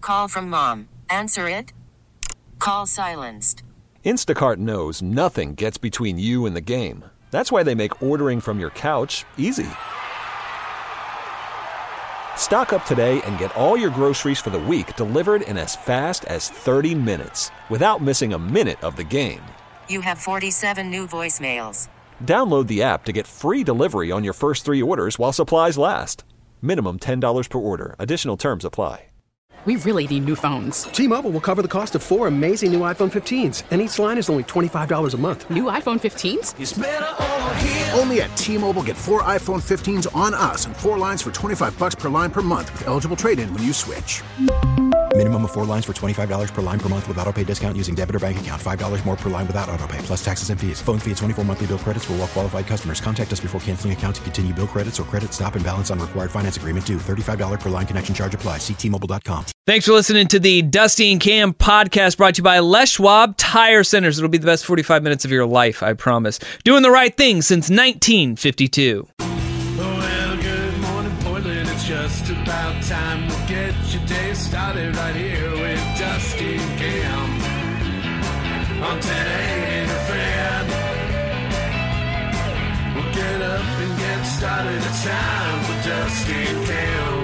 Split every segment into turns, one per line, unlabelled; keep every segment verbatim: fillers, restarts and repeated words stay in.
call from mom. Answer it. Call silenced.
Instacart knows nothing gets between you and the game. That's why they make ordering from your couch easy. Stock up today and get all your groceries for the week delivered in as fast as thirty minutes without missing a minute of the game.
You have forty-seven new voicemails.
Download the app to get free delivery on your first three orders while supplies last. Minimum ten dollars per order. Additional terms apply.
We really need new phones.
T-Mobile will cover the cost of four amazing new iPhone fifteens, and each line is only twenty-five dollars a month.
New iPhone fifteens?
It's better over here. Only at T-Mobile, get four iPhone fifteens on us and four lines for twenty-five bucks per line per month with eligible trade-in when you switch.
Minimum of four lines for twenty-five dollars per line per month with autopay discount using debit or bank account. five dollars more per line without autopay, plus taxes and fees. Phone fee at twenty-four monthly bill credits for well-qualified customers. Contact us before canceling account to continue bill credits or credit stop and balance on required finance agreement due. thirty-five dollars per line connection charge applies. See T Mobile dot com.
Thanks for listening to the Dusty and Cam podcast brought to you by Les Schwab Tire Centers. It'll be the best forty-five minutes of your life, I promise. Doing the right thing since nineteen fifty-two.
Well, good morning, Portland. It's just about time. We'll get your day started right here with Dusty and Cam on ten eighty The Fan. We'll get up and get started. It's time for Dusty and Cam.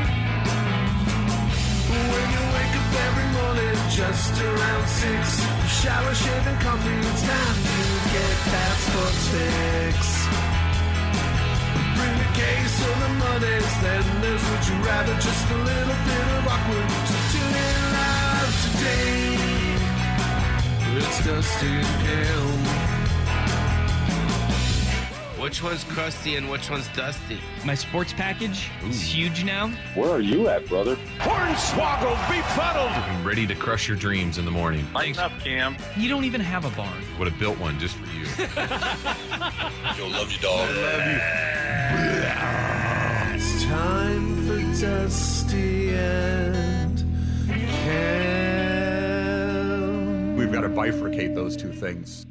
When you wake up every morning just around six, shower, shave, and coffee, it's time to get that sports fix. Bring the case or the money's, then there's Would You Rather, just a little bit of awkward. So tune in live today. It's Dusty and Cam.
Which one's crusty and which one's dusty?
My sports package is huge now.
Where are you at, brother?
Hornswoggle befuddled.
I'm ready to crush your dreams in the morning.
Lighten up, Cam.
You don't even have a barn.
Would have built one just for you.
You'll love you, dog.
I love you. It's time for Dusty and Cam.
We've got to bifurcate those two things.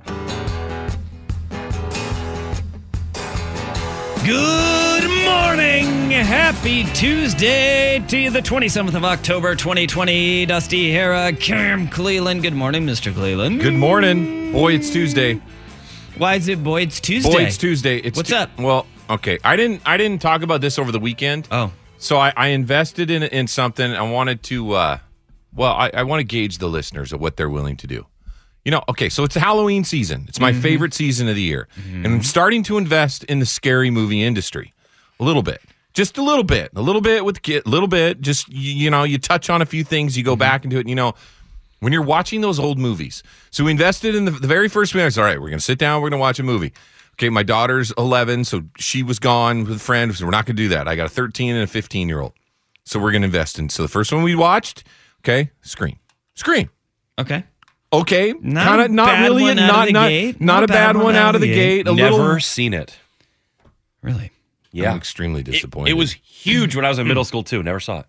Good morning. Happy Tuesday to you, the twenty-seventh of October, twenty twenty. Dusty Hera, Cam Cleland. Good morning, Mister Cleland.
Good morning. Boy, it's Tuesday.
Why is it boy, it's Tuesday?
Boy, it's Tuesday. It's
What's
tu-
up?
Well, okay. I didn't I didn't talk about this over the weekend.
Oh.
So I, I invested in in something. I wanted to, uh, well, I, I want to gauge the listeners of what they're willing to do. You know, okay, so it's Halloween season. It's my mm-hmm. favorite season of the year. Mm-hmm. And I'm starting to invest in the scary movie industry. A little bit. Just a little bit. A little bit with a little bit. Just, you, you know, you touch on a few things, you go mm-hmm. back into it. And, you know, when you're watching those old movies. So we invested in the, the very first movie. I said, all right, we're going to sit down. We're going to watch a movie. Okay, my daughter's eleven, so she was gone with a friend. So we're not going to do that. I got a thirteen and a fifteen-year-old. So we're going to invest in. So the first one we watched, okay, Scream. Scream.
Okay.
Okay,
not
kind of not really,
not
not not,
not,
not a bad, bad one out of the gate. gate. A
Never
little...
seen it.
Really?
Yeah,
I'm extremely disappointed.
It, it was huge when I was in middle school too. Never saw it.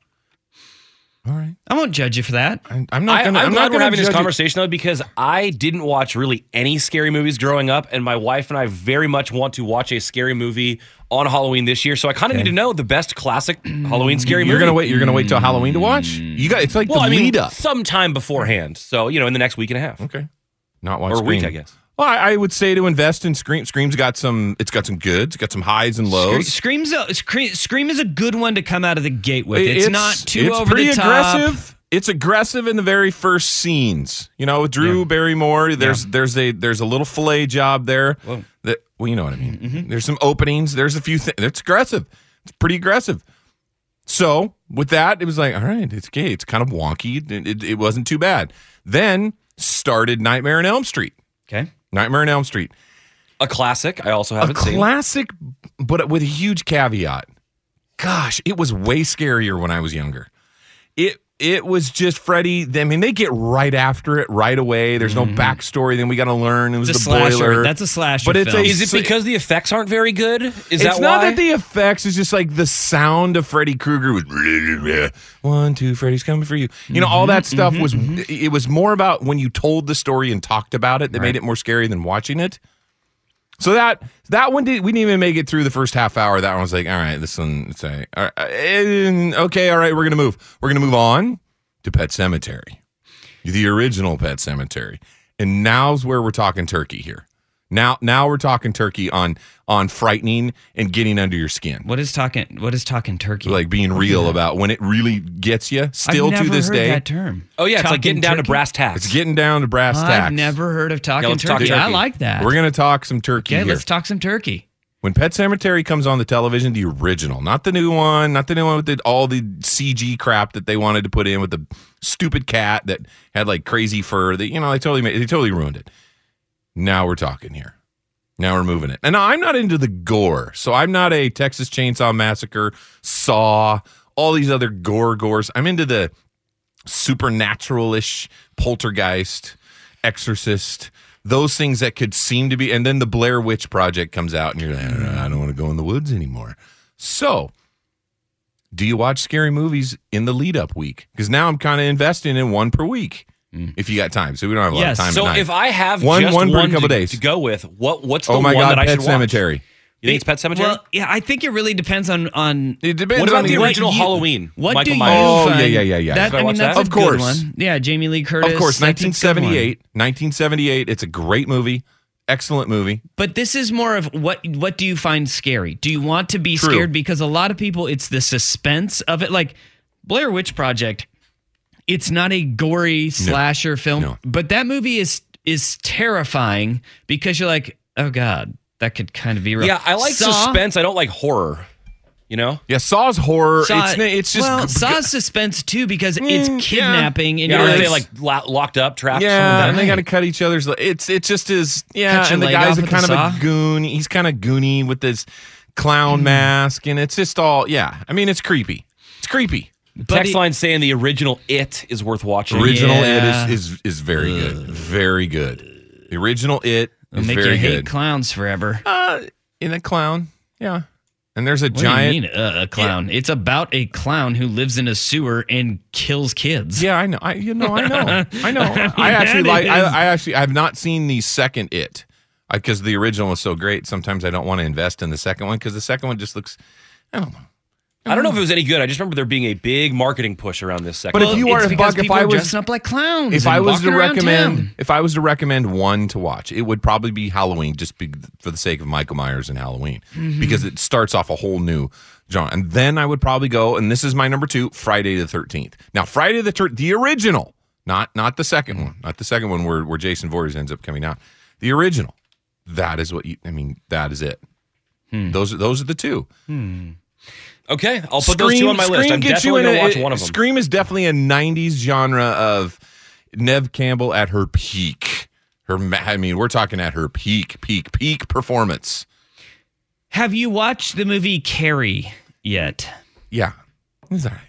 All right,
I won't judge you for that.
I'm, I'm not. Gonna,
I, I'm,
I'm
glad
not
we're having this
you.
conversation though, because I didn't watch really any scary movies growing up, and my wife and I very much want to watch a scary movie on Halloween this year. So I kind of okay. need to know the best classic Halloween scary
you're
movie.
Gonna wait. You're gonna wait till Halloween to watch. You got. It's like
well,
the
I mean,
lead up
sometime beforehand. So you know, in the next week and a half.
Okay. Not watch
or a
Scream.
week, I guess.
Well, I, I would say to invest in Scream. Scream's got some. It's got some goods. It's got some highs and lows.
Scream's a, Scream is a good one to come out of the gate with. It's, it's not too
it's
over
pretty
the top.
Aggressive. It's aggressive in the very first scenes. You know, with Drew yeah. Barrymore. There's yeah. there's a there's a little fillet job there. Whoa. That well, you know what I mean. Mm-hmm. There's some openings. There's a few things. It's aggressive. It's pretty aggressive. So with that, it was like, all right, it's okay. It's kind of wonky. It, it, it wasn't too bad. Then started Nightmare on Elm Street.
Okay.
Nightmare on Elm Street.
A classic. I also haven't
a
seen.
A classic, but with a huge caveat. Gosh, it was way scarier when I was younger. It it was just Freddy. I mean, they get right after it right away. There's mm-hmm. no backstory. Then we got to learn it was
it's
the
a slasher.
boiler.
That's a slasher
but it's
film.
A,
is it because the effects aren't very good? Is
it's
that
It's
why?
not that the effects. It's just like the sound of Freddy Krueger was one, two, Freddy's coming for you. You know,
mm-hmm,
all that stuff
mm-hmm,
was.
Mm-hmm.
It was more about when you told the story and talked about it. That right. made it more scary than watching it. So that that one did we didn't even make it through the first half hour. That one was like, all right, this one, it's a, all right, okay, all right, we're gonna move. We're gonna move on. to Pet Sematary, the original Pet Sematary, and now's where we're talking turkey here. Now, now we're talking turkey on on frightening and getting under your skin.
What is talking? What is talking turkey?
Like being real about when it really gets you. Still
I've never
to this
heard
day,
that term.
Oh yeah, it's like
Talking
getting down to
turkey?
brass tacks.
it's getting down to brass
I've
tacks.
never heard of talking
Yeah, let's talk
turkey. I
turkey.
like that.
We're gonna talk some turkey
okay,
here.
let's talk some turkey.
When Pet Sematary comes on the television, the original, not the new one, not the new one with the, all the C G crap that they wanted to put in with the stupid cat that had like crazy fur. That you know, they totally made, they totally ruined it. Now we're talking here. Now we're moving it. And I'm not into the gore, so I'm not a Texas Chainsaw Massacre, Saw, all these other gore gores. I'm into the supernatural-ish, Poltergeist, Exorcist, those things that could seem to be. And then the Blair Witch Project comes out, and you're like, I don't, know, I don't want to go in the woods anymore. So, do you watch scary movies in the lead-up week? Because now I'm kind of investing in one per week. If you got time, so we don't have a lot
Yes.
of time.
So
at night.
if I have
one,
just
one
one,
per couple
to,
days
to go with, what what's the
oh my
one
God,
that I
Pet
should watch?
Sematary.
You think it's Pet Cemetery?
Well, yeah, I think it really depends on on.
It depends
What
on
about the
what
original
you-
Halloween?
What
Michael
do
Myers.
you
Oh,
find?
yeah, yeah, yeah, yeah.
That,
Should I
I mean,
watch
that's
that?
a
Of
good
course.
one. Yeah, Jamie Lee Curtis.
Of course,
that's a good
nineteen seventy-eight.
one.
nineteen seventy-eight. It's a great movie. Excellent movie.
But this is more of what what do you find scary? Do you want to be
True.
scared? Because a lot of people, it's the suspense of it. Like Blair Witch Project, it's not a gory slasher film,
No.
but that movie is is terrifying because you're like, oh God, that could kind of be real.
Yeah, I like
Saw,
suspense. I don't like horror. You know?
Yeah, Saw's horror.
Saw,
it's it's just
well, Saw's suspense too because it's
Mm,
kidnapping and
Yeah,
you're
are
like,
they like lo- locked up, trapped?
yeah,
something
and
like
they
that?
got to cut each other's. It's it just is. Yeah,
Cut your
and the
leg
guy's
off
a
with
kind
the
of
saw?
a goon. He's kind of goony with this clown mask, and it's just all. Yeah, I mean, it's creepy. It's creepy.
Text
it-
line saying the original It is worth watching.
Original
Yeah.
It is is is very good. Very good. The original It
it'll
is
make
very
you hate
good.
clowns forever.
Uh, in a clown, yeah. And there's a
What
giant.
do you mean uh, a clown? It's about a clown who lives in a sewer and kills kids.
Yeah, I know. I you know. I know. I know. I actually
that
like. I,
is-
I actually. I've not seen the second It because the original was so great. Sometimes I don't want to invest in the second one because the second one just looks. I don't know.
I don't know if it was any good. I just remember there being a big marketing push around this second.
But if you
it's
are,
because
Buck, if
people
I
are
was
dressing up like clowns,
if
and
I was
walking
to
around
recommend,
town.
if I was to recommend one to watch, it would probably be Halloween, just be, for the sake of Michael Myers and Halloween,
Mm-hmm.
because it starts off a whole new genre. And then I would probably go, and this is my number two, Friday the thirteenth. Now, Friday the thirteenth, the original, not not the second one, not the second one where where Jason Voorhees ends up coming out. The original, that is what you. I mean, that is it.
Hmm.
Those are those are the two.
Hmm.
Okay, I'll put those two on my list.
Scream
I'm
gets you
definitely
in
going to
a-
watch one of them.
Scream is definitely a nineties genre of Neve Campbell at her peak. Her, ma- I mean, we're talking at her peak, peak, peak performance.
Have you watched the movie Carrie yet?
Yeah, it's all right.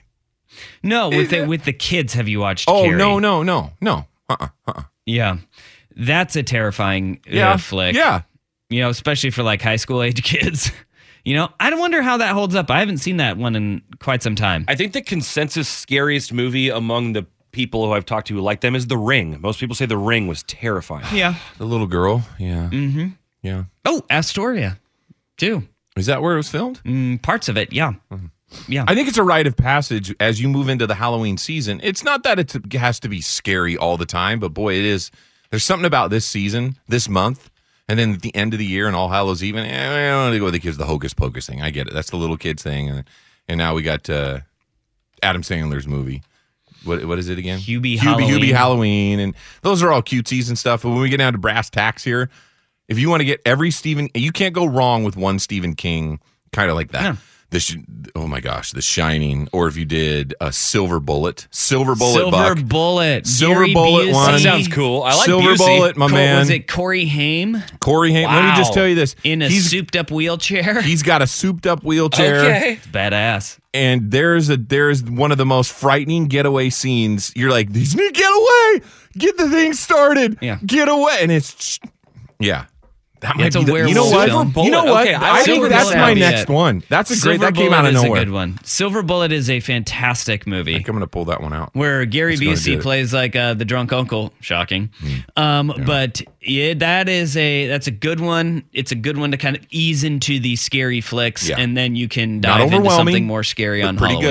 No, with
Is
the,
it-
with the kids. Have you watched?
Oh
Carrie?
no, no, no, no. Uh-uh, uh-uh.
Yeah, that's a terrifying uh,
Yeah,
flick.
yeah.
You know, especially for like high school age kids. You know, I wonder how that holds up. I haven't seen that one in quite some time.
I think the consensus scariest movie among the people who I've talked to who like them is The Ring. Most people say The Ring was terrifying.
Yeah.
The little girl. Yeah,
Mm-hmm.
yeah.
Oh, Astoria, too.
Is that where it was filmed?
Mm, parts of it, yeah. Yeah.
I think it's a rite of passage as you move into the Halloween season. It's not that it's, it has to be scary all the time, but boy, it is. There's something about this season, this month, and then at the end of the year and All Hallows Eve. Eh, I don't want to go with the kids, the hocus pocus thing. I get it. That's the little kids thing. And, and now we got uh, Adam Sandler's movie. What What is it again?
Hubie
Hubie
Halloween.
Hubie Halloween. And those are all cutesies and stuff. But when we get down to brass tacks here, if you want to get every Stephen, you can't go wrong with one Stephen King kind of like that.
Yeah.
The sh- oh my gosh, The Shining, or if you did a Silver Bullet, Silver Bullet,
Silver
Buck.
Bullet.
Silver
Gary
Bullet
Busey.
one.
That sounds cool. I like
Silver
Busey.
Bullet, my
Co-
man.
Was it Corey Haim
Corey Haim. Let me just
Wow.
tell you this:
in a
he's
souped up wheelchair?
he's got a souped up wheelchair.
Okay.
It's badass.
And there's a there's one of the most frightening getaway scenes. You're like, these need get away, get the thing started,
Yeah.
get away, and it's yeah. That
Yeah, it's
be
a
the- you know
werewolf
what?
film.
You know what?
Okay, I
I
like
think
Silver
that's
Bullet
my
would be
next
it.
one. That's a
Silver
great. That came
Bullet
out of
is
nowhere.
a good one. Silver Bullet is a fantastic
I
movie
think I'm gonna pull that one out.
where Gary
That's gonna do
Busey
it.
plays like uh, the drunk uncle. Shocking, um, but yeah, that is a that's a good one. It's a good one to kind of ease into the scary flicks,
Yeah.
and then you can
Not
dive into
overwhelming,
something more scary
but
on
pretty
Halloween.
good.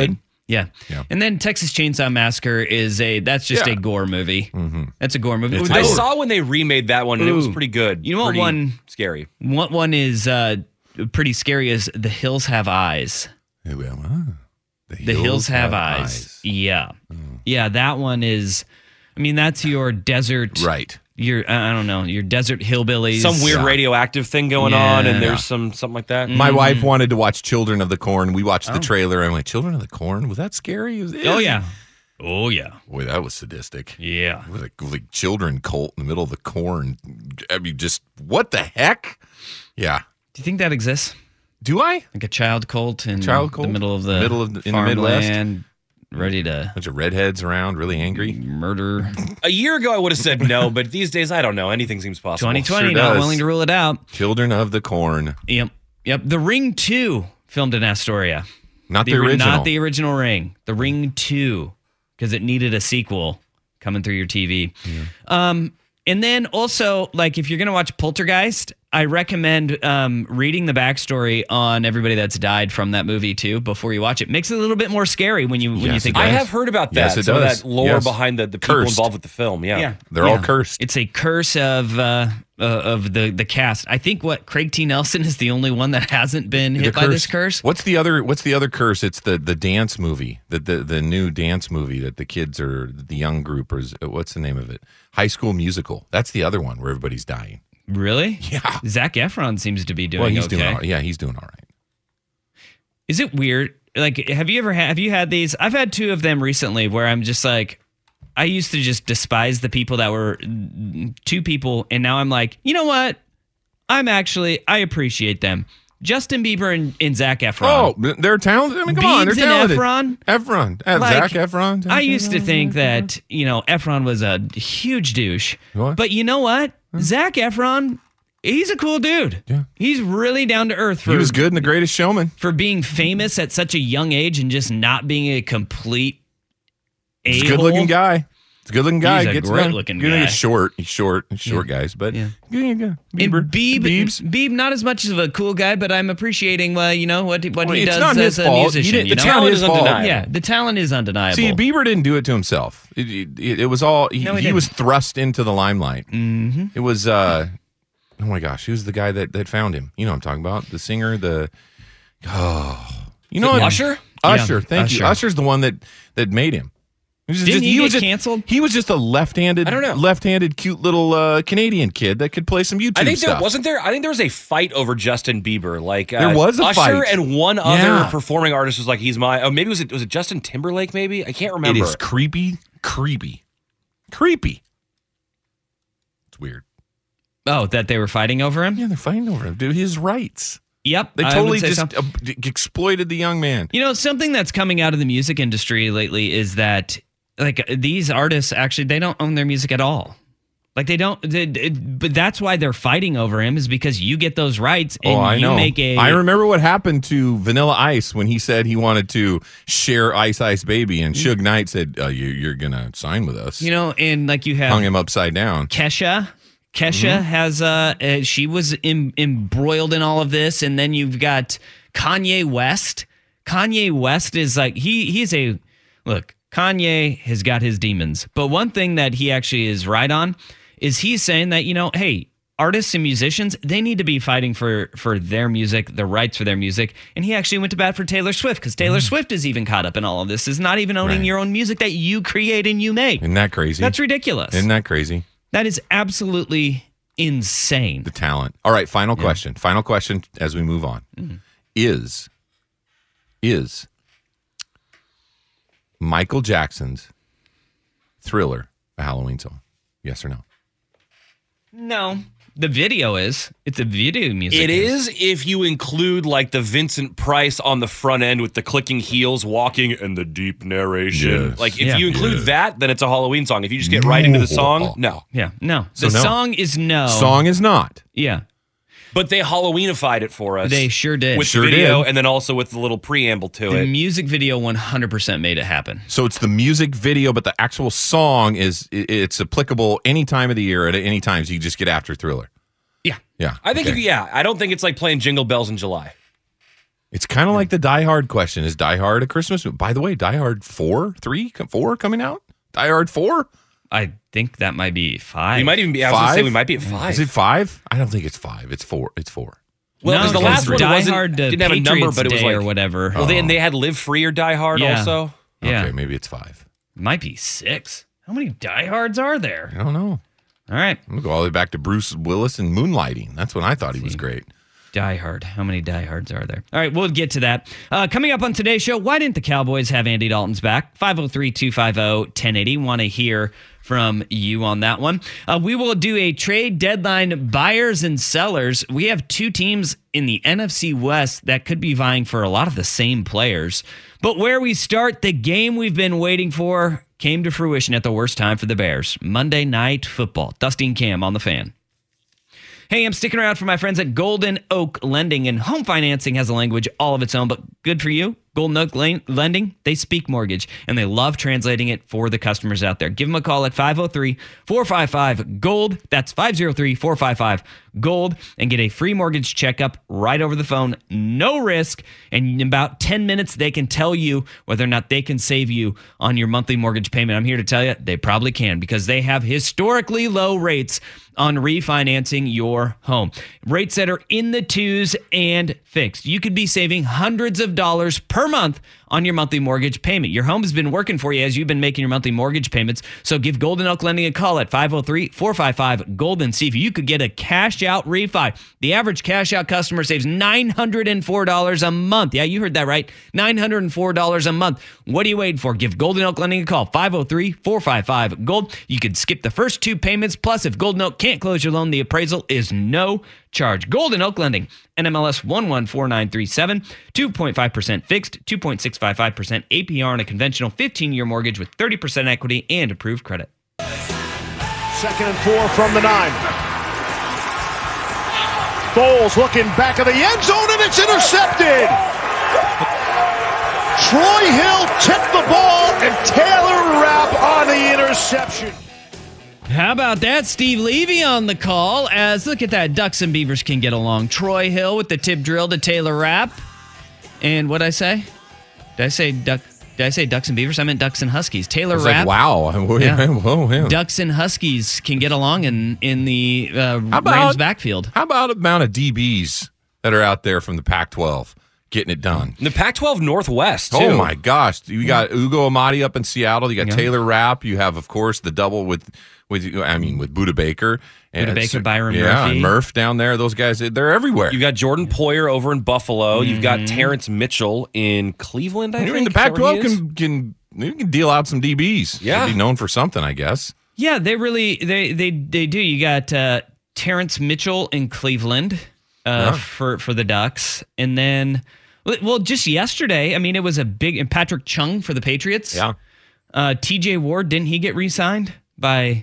Yeah.
Yeah.
And then Texas Chainsaw Massacre is a, that's just
Yeah.
a gore movie.
Mm-hmm.
That's a gore movie.
It's
I
Those-
saw when they remade that one, and it was
Ooh.
pretty good.
You know what
Pretty
one-
Scary.
What one is uh, pretty scary is The Hills Have Eyes.
Hey, well, huh? The
The Hills, Have, eyes. Yeah. Yeah, that one is, I mean, that's your desert.
Right.
Your, I don't know, your desert hillbillies.
Some weird
Yeah.
radioactive thing going
Yeah.
on, and
Yeah.
there's some something like that.
My
Mm-hmm.
wife wanted to watch Children of the Corn. We watched
Oh.
the trailer. I'm like, Children of the Corn? Was that scary? Was,
Oh, yeah. Oh, yeah.
Boy, that was sadistic.
Yeah.
With a like children cult in the middle of the corn. I mean, just what the heck? Yeah.
Do you think that exists?
Do I?
Like a child cult in
Child cult?
the middle of the
Middle of the- in the Midwest?
farmland, ready to
Bunch of redheads around, really angry.
murder.
A year ago, I would have said no, but these days, I don't know. Anything seems possible.
twenty twenty,
Sure
not
does.
willing to rule it out.
Children of the Corn.
Yep. Yep. The Ring two filmed in Astoria.
Not the, original.
Not the original Ring. The Ring two, because it needed a sequel coming through your T V. Um, and then also, like, if you're going to watch Poltergeist, I recommend um, reading the backstory on everybody that's died from that movie, too, before you watch it. Makes it a little bit more scary when you when you
Yes,
think
it
I
about it.
have heard about that.
Yes, it
some
does.
of that lore
Yes.
behind the, the people
Cursed.
involved with the film. Yeah.
Yeah.
They're all cursed.
It's a curse of uh, uh, of the the cast. I think what Craig T. Nelson is the only one that hasn't been hit
The
by this curse.
What's the other? What's the other curse? It's the the dance movie, the the the new dance movie that the kids are the young groupers. What's the name of it? High School Musical. That's the other one where everybody's dying.
Really?
Yeah.
Zac Efron seems to be doing
Well, he's
okay.
doing all right. Yeah, he's doing all right.
Is it weird? Like, have you ever had, have you had these? I've had two of them recently where I'm just like, I used to just despise the people that were two people. And now I'm like, you know what? I'm actually, I appreciate them. Justin Bieber and, and Zac Efron.
Oh, they're talented. I mean, come on, they're
Biebs and
talented.
Efron?
Efron, uh,
Like,
Zac Efron.
I used to think that, you know, Efron was a huge douche.
What?
But you know what? Zac Efron, he's a cool dude.
Yeah.
He's really down to earth for
He was good in The Greatest Showman.
for being famous at such a young age and just not being a complete
He's a
a-hole.
good-looking guy. He's a good-looking guy.
He's a
Gets
great-looking
good.
guy.
He's short. He's short. He's short guys, but
Yeah.
yeah, yeah.
And
Bieber,
Beeb,
Biebs.
Beeb, not as much of a cool guy, but I'm appreciating, well, you know, what, what
Well,
he
it's
does
not
as
his
a
fault. He
musician.
didn't-
you
it's
know?
not his fault.
Yeah, the talent is undeniable.
See, Bieber didn't do it to himself. It, it, it was all he,
No, he
he
didn't.
was thrust into the limelight.
Mm-hmm.
It was uh, oh my gosh, who's the guy that, that found him? You know what I'm talking about? The singer, the oh, you know what?
Usher?
Usher,
Yeah,
thank you.
Usher.
Usher's the one that that made him. He was
Didn't
just,
he
was
get
just,
canceled?
He was just a left-handed,
I don't know.
left-handed, cute little uh, Canadian kid that could play some YouTube
I think there
stuff.
wasn't there. I think there was a fight over Justin Bieber. Like uh,
There was a
Usher
fight.
and one other
Yeah.
performing artist was like, he's my. Oh, maybe was it was it Justin Timberlake? Maybe I can't
It
remember.
is creepy, creepy, creepy. It's weird.
Oh, that they were fighting over him?
Yeah, they're fighting over him, dude. His rights.
Yep.
They
I
totally
would say
just
so.
uh, d- exploited the young man.
You know, something that's coming out of the music industry lately is that, like, these artists actually, they don't own their music at all. Like, they don't, they, it, but that's why they're fighting over him, is because you get those rights and
oh, I
you
know.
make a.
I remember what happened to Vanilla Ice when he said he wanted to share Ice Ice Baby, and Suge Knight said, uh, you, "You're gonna sign with us."
You know, and like you have
hung him upside down.
Kesha. Kesha
Mm-hmm.
has uh, uh she was em- embroiled in all of this, and then you've got Kanye West. Kanye West is like he he's a look. Kanye has got his demons, but one thing that he actually is right on is he's saying that, you know, hey, artists and musicians, they need to be fighting for for their music, the rights for their music. And he actually went to bat for Taylor Swift, because Taylor Swift is even caught up in all of this, is not even owning
Right.
your own music that you create and you make.
Isn't that crazy?
That's ridiculous.
Isn't that crazy?
That is absolutely insane.
The talent. All right, final question. Final question as we move on.
Mm-hmm.
Is is Michael Jackson's Thriller a Halloween song? Yes or no?
No. The video is. It's a video music.
It is if you include like the Vincent Price on the front end with the clicking heels walking and the deep narration.
Yes.
Like if
Yeah.
you include
Yeah.
that, then it's a Halloween song. If you just get right into the song, no.
Yeah. No.
So
the
no.
song is no.
Song is not.
Yeah.
But they Halloweenified it for us.
They sure did.
With
Sure
the video
did.
and then also with the little preamble to
The
it.
music video one hundred percent made it happen.
So it's the music video, but the actual song is i- it's applicable any time of the year at any time. So you just get after Thriller.
Yeah.
Yeah.
I think,
okay.
you, yeah, I don't think it's like playing Jingle Bells in July.
It's kind of like the Die Hard question. Is Die Hard a Christmas movie? By the way, Die Hard four, three, four coming out? Die Hard four?
I think that might be five.
We might even be, I was going to say we might be at five.
Is it five? I don't think it's five. It's four. It's four.
Well, because
no,
the last one
Die
wasn't,
Hard, uh,
didn't have a number,
Patriots
but it was
Day
like,
or whatever.
Well, they, and they had Live Free or Die Hard
Yeah.
also.
Yeah.
Okay, maybe it's five.
Might be six. How many Die Hards are there?
I don't know.
All right.
I'm going to go all the way back to Bruce Willis and Moonlighting. That's when I thought he was great.
Die Hard. How many Die Hards are there? All right, we'll get to that. Uh, coming up on today's show, why didn't the Cowboys have Andy Dalton's back? five oh three, two five oh, one oh eight oh. Want to hear from you on that one. Uh, we will do a trade deadline buyers and sellers. We have two teams in the N F C West that could be vying for a lot of the same players. But where we start, the game we've been waiting for came to fruition at the worst time for the Bears. Monday Night Football. Dusty and Cam on the Fan. Hey, I'm sticking around for my friends at Golden Oak Lending, and home financing has a language all of its own, but good for you. Golden Oak Lending, they speak mortgage, and they love translating it for the customers out there. Give them a call at five oh three, four five five, GOLD. That's five oh three, four five five, GOLD, and get a free mortgage checkup right over the phone. No risk, and in about ten minutes, they can tell you whether or not they can save you on your monthly mortgage payment. I'm here to tell you, they probably can, because they have historically low rates on refinancing your home. Rates that are in the twos and fixed. You could be saving hundreds of dollars per month on your monthly mortgage payment. Your home has been working for you as you've been making your monthly mortgage payments. So give Golden Oak Lending a call at five oh three, four five five, GOLD and see if you could get a cash out refi. The average cash out customer saves nine hundred four dollars a month. Yeah, you heard that right. nine hundred four dollars a month. What are you waiting for? Give Golden Oak Lending a call. five oh three, four five five, GOLD. You could skip the first two payments. Plus, if Golden Oak can't close your loan, the appraisal is no charge. Golden Oak Lending, N M L S one one four nine three seven, two point five percent fixed, two point six five five percent A P R on a conventional fifteen-year mortgage with thirty percent equity and approved credit.
Second and four from the nine. Foles looking back of the end zone, and it's intercepted. Troy Hill tipped the ball, and Taylor Rapp on the interception.
How about that? Steve Levy on the call. As look at that, Ducks and Beavers can get along. Troy Hill with the tip drill to Taylor Rapp. And what'd I say? Did I say duck? Did I say Ducks and Beavers? I meant Ducks and Huskies. Taylor Rapp.
Like, wow.
Yeah.
Whoa, yeah.
Ducks and Huskies can get along in in the uh,
about,
Rams backfield.
How about amount of D Bs that are out there from the Pac twelve getting it done?
The Pac twelve Northwest, too.
Oh, my gosh. You got Ugo Amadi up in Seattle. You got
Yeah.
Taylor Rapp. You have, of course, the double with, with I mean, with Buda Baker.
Buda Baker, Byron
yeah,
Murphy.
and Murph down there. Those guys, they're everywhere.
You've got Jordan Poyer over in Buffalo.
Mm-hmm.
You've got Terrence Mitchell in Cleveland, I
I mean,
think.
the Pac twelve can, can, you can deal out some D Bs.
Yeah.
Should be known for something, I guess.
Yeah, they really they they they do. You got uh, Terrence Mitchell in Cleveland uh,
Yeah.
for for the Ducks, and then well, just yesterday, I mean, it was a big and Patrick Chung for the Patriots.
Yeah.
Uh, T J Ward, didn't he get re-signed by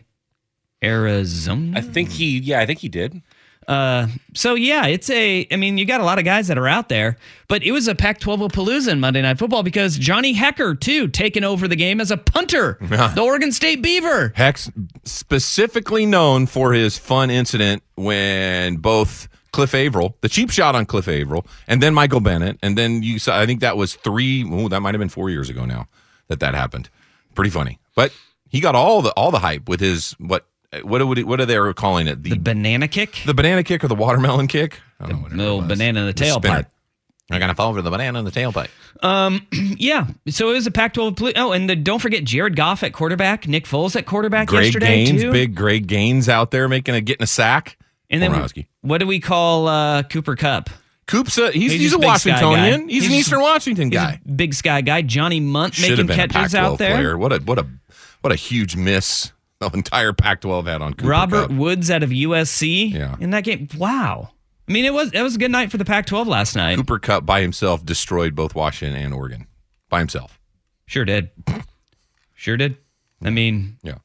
Arizona?
I think he, yeah, I think he did.
Uh, so yeah, it's a. I mean, you got a lot of guys that are out there, but it was a Pac twelve-palooza in Monday Night Football because Johnny Hecker too taking over the game as a punter,
Yeah.
the Oregon State Beaver.
Heck's specifically known for his fun incident when both Cliff Averill, the cheap shot on Cliff Averill, and then Michael Bennett, and then you saw. I think that was three. Oh, that might have been four years ago now that that happened. Pretty funny, but he got all the all the hype with his what. What would it, what are they calling it? The,
The banana kick,
the banana kick or the watermelon kick? I don't know. whatever
little
it was.
banana in the
The
tailpipe.
spinner. I'm gonna fall over the banana in the tailpipe.
Um, yeah. So it was a Pac twelve. Poli- oh, and the, don't forget Jared Goff at quarterback, Nick Foles at quarterback
Greg
yesterday
Gaines,
too.
big Greg Gaines out there making a getting a sack.
And then
Borowski.
what do we call uh, Cooper Kupp?
Coop's a, he's,
He's
he's,
just
a
a big sky
Washingtonian.
guy.
He's,
He's
an
just-
Eastern Washington
He's
guy.
a big sky guy. Johnny Munt
Should
making
have been a
catches
Pac twelve
out there.
player. What a what a what a huge miss the entire Pac twelve had on Cooper
Robert
Kupp.
Woods out of U S C
Yeah.
in that game. Wow. I mean, it was it was a good night for the Pac twelve last night.
Cooper Kupp by himself destroyed both Washington and Oregon by himself.
Sure did. Sure did. I mean,
Yeah.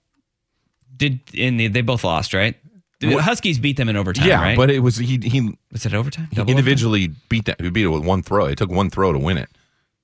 did and they, they both lost, right? The
What-
Huskies beat them in overtime,
yeah,
right?
but it was he he,
was it overtime?
he
Double
individually beat that. He beat it with one throw. It took one throw to win it.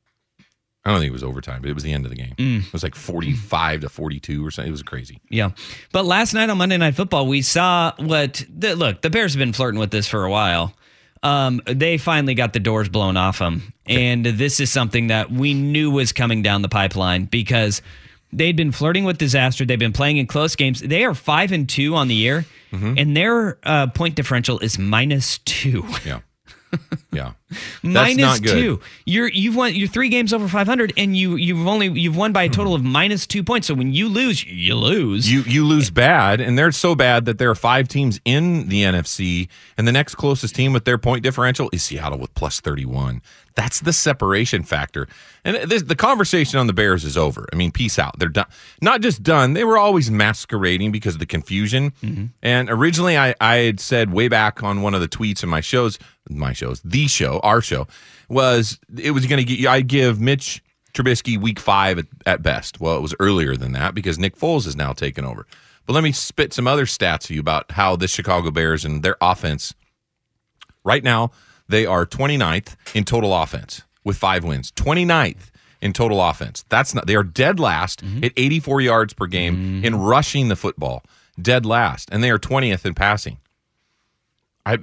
I don't think it was overtime, but it was the end of the game.
Mm.
It was like forty-five to forty-two or something. It was crazy.
Yeah. But last night on Monday Night Football, we saw what the look, the Bears have been flirting with this for a while. Um, they finally got the doors blown off them. Okay. And this is something that we knew was coming down the pipeline because they'd been flirting with disaster. They've been playing in close games. They are five and two on the year, mm-hmm. and their uh, point differential is minus two.
Yeah. Yeah.
minus
not good.
two. You're you've won you're three games over five hundred, and you you've only you've won by a total of minus two points. So when you lose, you lose.
You you lose bad, and they're so bad that there are five teams in the N F C, and the next closest team with their point differential is Seattle with plus thirty-one. That's the separation factor. And this, the conversation on the Bears is over. I mean, peace out. They're done. Not just done. They were always masquerading because of the confusion. Mm-hmm. And originally, I, I had said way back on one of the tweets in my shows, my shows, the show, our show, was it was going to get, I'd give Mitch Trubisky week five at, at best. Well, it was earlier than that because Nick Foles has now taken over. But let me spit some other stats to you about how the Chicago Bears and their offense right now, they are twenty-ninth in total offense with five wins. twenty-ninth in total offense. That's not. They are dead last mm-hmm. at eighty-four yards per game mm-hmm. in rushing the football. Dead last, and they are twentieth in passing. I,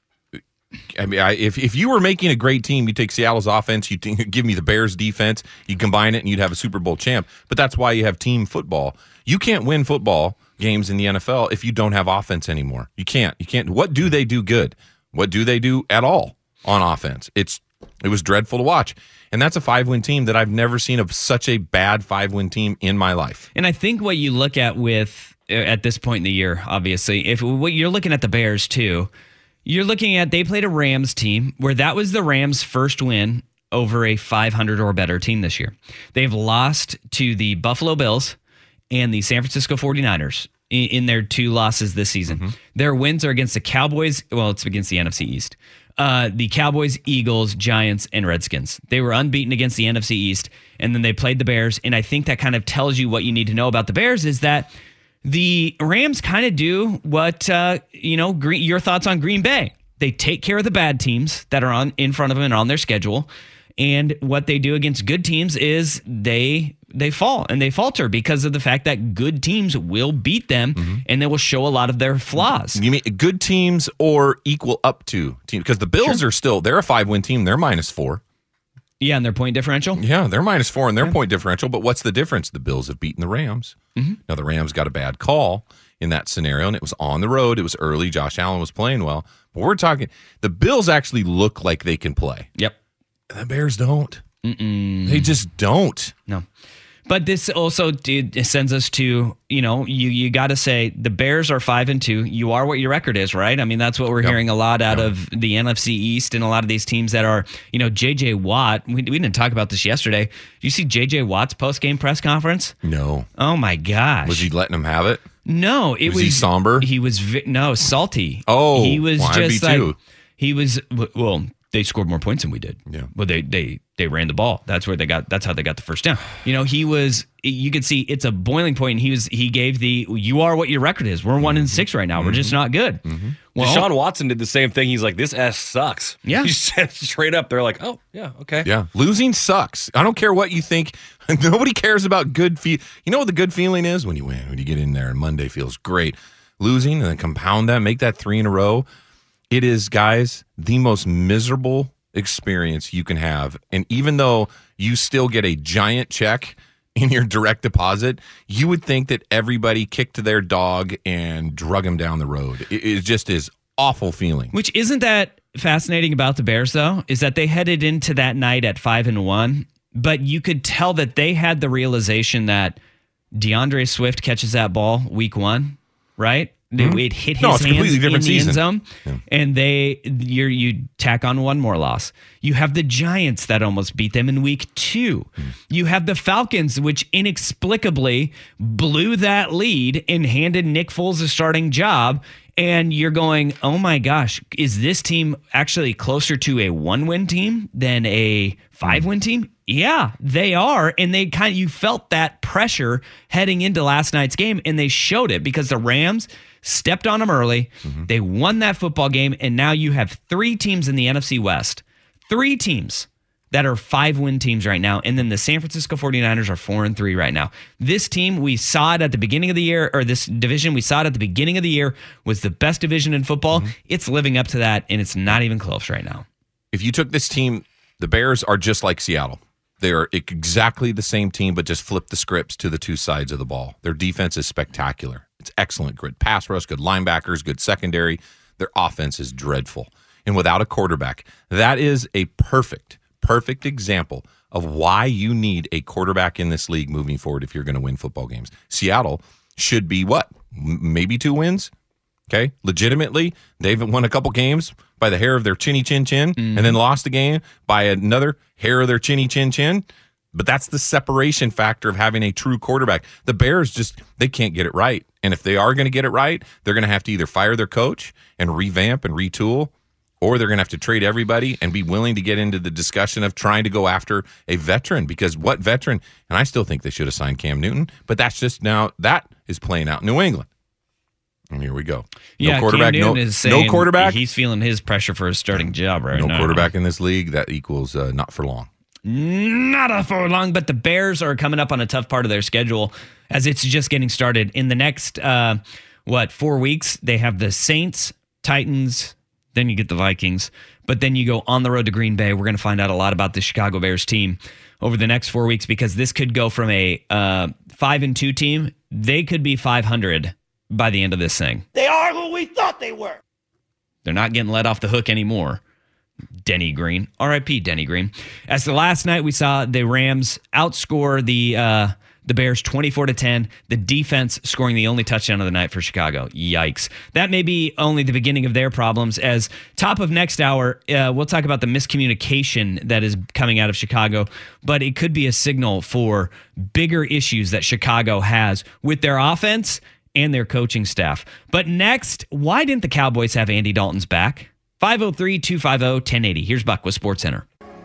I mean, I, if if you were making a great team, you take Seattle's offense, you give me the Bears' defense, you combine it, and you'd have a Super Bowl champ. But that's why you have team football. You can't win football games in the N F L if you don't have offense anymore. You can't. You can't. What do they do good? What do they do at all on offense? It's it was dreadful to watch. And that's a five-win team that I've never seen of such a bad five-win team in my life.
And I think what you look at with at this point in the year, obviously, if what you're looking at the Bears too, you're looking at they played a Rams team where that was the Rams' first win over a five hundred or better team this year. They've lost to the Buffalo Bills and the San Francisco forty-niners in their two losses this season. Mm-hmm. Their wins are against the Cowboys. Well, it's against the N F C East. Uh, the Cowboys, Eagles, Giants, and Redskins. They were unbeaten against the N F C East, and then they played the Bears. And I think that kind of tells you what you need to know about the Bears is that the Rams kind of do what, uh, you know, Green, your thoughts on Green Bay. They take care of the bad teams that are on in front of them and on their schedule. And what they do against good teams is they they fall and they falter because of the fact that good teams will beat them mm-hmm. and they will show a lot of their flaws.
You mean good teams or equal up to teams? Because the Bills sure. are still, they're a five-win team. They're minus four.
Yeah, and their point differential?
Yeah, they're minus four in their yeah. point differential. But what's the difference? The Bills have beaten the Rams. Mm-hmm. Now, the Rams got a bad call in that scenario, and it was on the road. It was early. Josh Allen was playing well. But we're talking, the Bills actually look like they can play.
Yep.
The Bears don't.
Mm-mm.
They just don't.
No. But this also dude, sends us to, you know, you you got to say the Bears are five and two. You are what your record is, right? I mean, that's what we're yep. hearing a lot out yep. of the N F C East and a lot of these teams that are, you know, J J Watt. We, we didn't talk about this yesterday. Did you see J J Watt's post-game press conference?
No.
Oh, my gosh.
Was he letting them have it?
No. It was,
was he somber?
He was, vi- no, salty.
Oh,
he was
well,
just
I'd be
like,
too. He
was, well, they scored more points than we did.
Yeah.
Well, they they they ran the ball. That's where they got. That's how they got the first down. You know, he was. You could see it's a boiling point. And he was. He gave the. You are what your record is. We're one mm-hmm. and six right now. Mm-hmm. We're just not good.
Mm-hmm. Well, Deshaun Watson did the same thing. He's like, this S sucks.
Yeah.
He said straight up. They're like, oh yeah, okay.
Yeah. Losing sucks. I don't care what you think. Nobody cares about good feel. You know what the good feeling is when you win. When you get in there and Monday feels great. Losing and then compound that. Make that three in a row. It is, guys, the most miserable experience you can have. And even though you still get a giant check in your direct deposit, you would think that everybody kicked their dog and drug him down the road. It, it just is awful feeling.
Which isn't that fascinating about the Bears, though, is that they headed into that night at five and one, but you could tell that they had the realization that DeAndre Swift catches that ball week one, right? Mm-hmm. It hit his
no, it's
hands
completely different
in the
season.
end zone,
yeah.
and they you're, you tack on one more loss. You have the Giants that almost beat them in week two. Mm-hmm. You have the Falcons, which inexplicably blew that lead and handed Nick Foles a starting job. And you're going, oh my gosh, is this team actually closer to a one-win team than a five-win team? Yeah, they are. And they kind of, you felt that pressure heading into last night's game, and they showed it because the Rams stepped on them early. Mm-hmm. They won that football game, and now you have three teams in the N F C West. Three teams that are five-win teams right now, and then the San Francisco forty-niners are four and three right now. This team, we saw it at the beginning of the year, or this division, we saw it at the beginning of the year, was the best division in football. Mm-hmm. It's living up to that, and it's not even close right now.
If you took this team, the Bears are just like Seattle. They are exactly the same team, but just flip the scripts to the two sides of the ball. Their defense is spectacular. It's excellent. Good pass rush, good linebackers, good secondary. Their offense is dreadful. And without a quarterback, that is a perfect Perfect example of why you need a quarterback in this league moving forward if you're going to win football games. Seattle should be what? M- maybe two wins? Okay? Legitimately, they've won a couple games by the hair of their chinny chin chin mm. and then lost a game by another hair of their chinny chin chin. But that's the separation factor of having a true quarterback. The Bears just, they can't get it right. And if they are going to get it right, they're going to have to either fire their coach and revamp and retool, or they're going to have to trade everybody and be willing to get into the discussion of trying to go after a veteran. Because what veteran? And I still think they should have signed Cam Newton, but that's just now, that is playing out in New England. And here we go. No
yeah,
quarterback.
Cam Newton
no,
is saying
no quarterback.
He's feeling his pressure for his starting job right
no
now.
No quarterback in this league. That equals uh, not for long.
Not for long, but the Bears are coming up on a tough part of their schedule as it's just getting started. In the next, uh, what, four weeks, they have the Saints, Titans, then you get the Vikings, but then you go on the road to Green Bay. We're going to find out a lot about the Chicago Bears team over the next four weeks because this could go from a uh, five and two team. They could be five hundred by the end of this thing.
They are who we thought they were.
They're not getting let off the hook anymore. Denny Green, R I P Denny Green. As the last night we saw the Rams outscore the uh, the Bears twenty-four to ten. The defense scoring the only touchdown of the night for Chicago. Yikes. That may be only the beginning of their problems. As top of next hour, uh, we'll talk about the miscommunication that is coming out of Chicago, but it could be a signal for bigger issues that Chicago has with their offense and their coaching staff. But next, why didn't the Cowboys have Andy Dalton's back? five oh three, two five oh, one oh eight oh. Here's Buck with SportsCenter.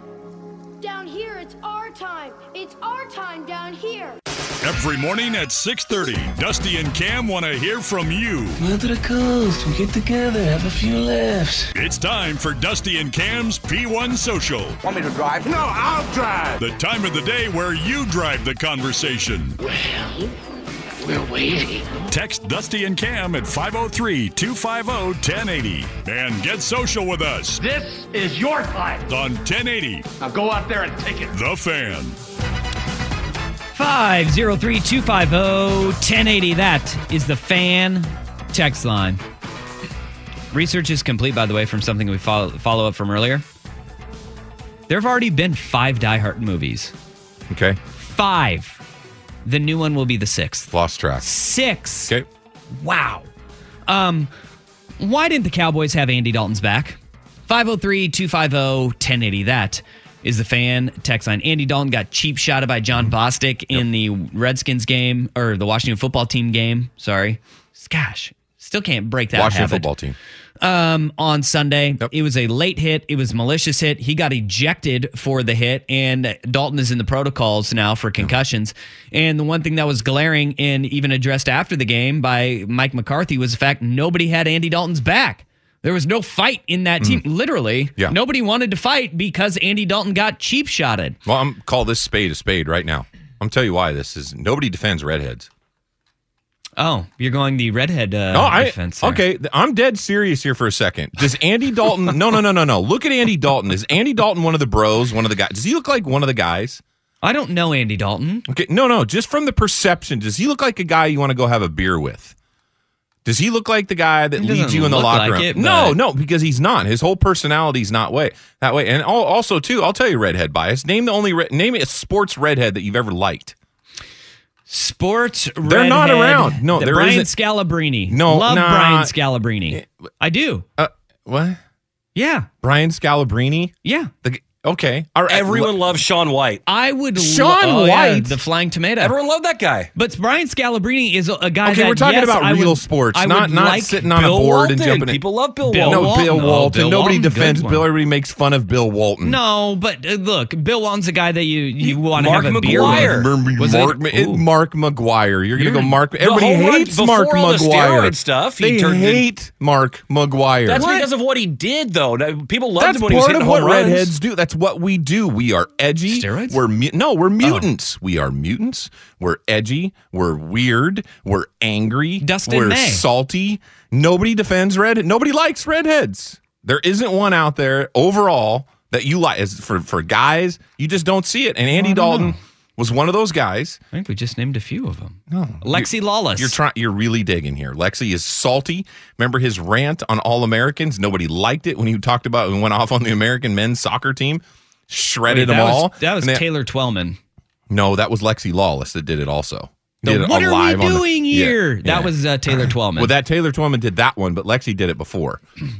Down here, it's our time. It's our time down here.
Every morning at six thirty, Dusty and Cam want to hear from you.
Go to the coast. We get together, have a few laughs.
It's time for Dusty and Cam's P one Social.
Want me to drive? No, I'll drive.
The time of the day where you drive the conversation.
Well, we're waiting.
Text Dusty and Cam at five oh three, two five oh, one oh eight oh and get social with us.
This is your time.
On ten eighty.
Now go out there and take it.
The Fan.
five oh three, two five oh, one oh eight oh. That is the Fan text line. Research is complete, by the way, from something we follow, follow up from earlier. There have already been five Die Hard movies.
Okay.
Five. The new one will be the sixth.
Lost track.
Six.
Okay.
Wow. Um, why didn't the Cowboys have Andy Dalton's back? five oh three, two five oh, one oh eight oh. That is the Fan text line. Andy Dalton got cheap shotted by John Bostic in the Redskins game, or the Washington football team game. Sorry. Gosh, still can't break that
Washington
habit.
football team.
Um, on Sunday,
yep.
It was a late hit. It was a malicious hit. He got ejected for the hit, and Dalton is in the protocols now for concussions. And the one thing that was glaring and even addressed after the game by Mike McCarthy was the fact nobody had Andy Dalton's back. There was no fight in that team. Mm. Literally,
yeah.
Nobody wanted to fight because Andy Dalton got cheap shotted.
Well, I'm call this spade a spade right now. I'm tell you why this is. Nobody defends redheads.
Oh, you're going the redhead uh,
oh, I,
defense there.
Okay, I'm dead serious here for a second. Does Andy Dalton... no, no, no, no, no. Look at Andy Dalton. Is Andy Dalton one of the bros, one of the guys? Does he look like one of the guys?
I don't know Andy Dalton.
Okay, no, no. Just from the perception, does he look like a guy you want to go have a beer with? Does he look like the guy that
He
leads you in the
look
locker
like
room?
it,
no,
but-
no, because he's not. His whole personality's not way that way. And al- also, too, I'll tell you, redhead bias. Name the only re- name a sports redhead that you've ever liked.
Sports
They're
redhead,
not around. No,
the
there
Brian
isn't.
Scalabrine.
No,
Love
nah.
Brian Scalabrine. I do.
Uh, what?
Yeah.
Brian Scalabrine?
Yeah.
The, okay. All right.
Everyone loves Sean White.
I would
Sean
lo- oh, yeah,
White?
the flying tomato.
Everyone loved that guy.
But Brian Scalabrine is a, a guy
Okay,
that,
we're talking
yes,
about
I
real
would-
sports,
I
not
would
not
like
sitting on
Bill
a board
Walton.
and jumping in.
People love Bill
Bill
Walton.
No,
Walton.
Bill
Oh,
Walton.
Bill
Nobody
Walton,
defends
good
Bill.
one.
Everybody makes fun of Bill Walton.
No, but uh, look, Bill Walton's a guy that you, you want to
Mark
have a
McGuire.
beer with. Was
Mark,
it?
it-
Ooh.
Mark McGuire. You're going to
You're-
go Mark.
The
Everybody
home run
hates
before
Mark
all the
McGuire.
steroid stuff, he
they
turned in-
hate Mark McGuire.
That's
What?
because of what he did, though. Now, people loved
That's
him when he was
part
hitting
of what
home runs.
redheads do. That's That's what we do. We are edgy.
Steroids?
We're mu- no, we're mutants. Oh. We are mutants. We're edgy. We're weird. We're angry.
Dustin
we're
May.
salty. Nobody defends red. Nobody likes redheads. There isn't one out there overall that you like. As for for guys, you just don't see it. And Andy Dalton
know.
was one of those guys.
I think we just named a few of them.
No,
Lexi
you're,
Lawless.
You're trying. You're really digging here. Lexi is salty. Remember his rant on All Americans? Nobody liked it when he talked about and went off on the American men's soccer team. Shredded
Wait,
them
that
all.
Was, that was
they,
Taylor Twellman.
No, that was Lexi Lawless that did it also.
The,
did
what
it
are
live
we doing
the,
here?
Yeah,
that
yeah.
was uh, Taylor Twellman.
Well, that Taylor Twellman did that one, but Lexi did it before,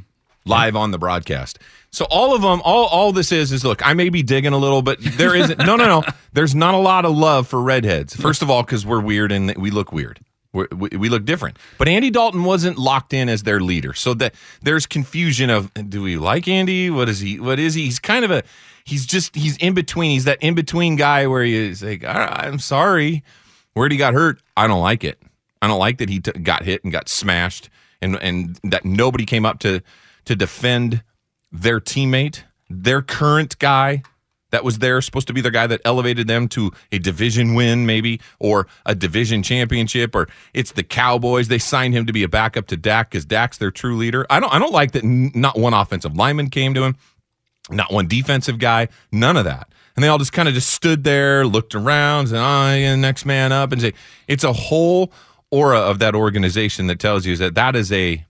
live on the broadcast. So all of them, all all this is is look. I may be digging a little, but there isn't. No, no, no. There's not a lot of love for redheads. First of all, because we're weird and we look weird. We're, we we look different. But Andy Dalton wasn't locked in as their leader, so that there's confusion of do we like Andy? What is he? What is he? He's kind of a. He's just he's in between. He's that in between guy where he's like, I'm sorry, where'd he got hurt? I don't like it. I don't like that he t- got hit and got smashed, and and that nobody came up to to defend their teammate, their current guy that was there, supposed to be their guy that elevated them to a division win, maybe, or a division championship, or it's the Cowboys. They signed him to be a backup to Dak because Dak's their true leader. I don't I don't like that. N- not one offensive lineman came to him. Not one defensive guy, none of that. And they all just kind of just stood there, looked around, and oh, yeah, next man up. And say, it's a whole aura of that organization that tells you that that is a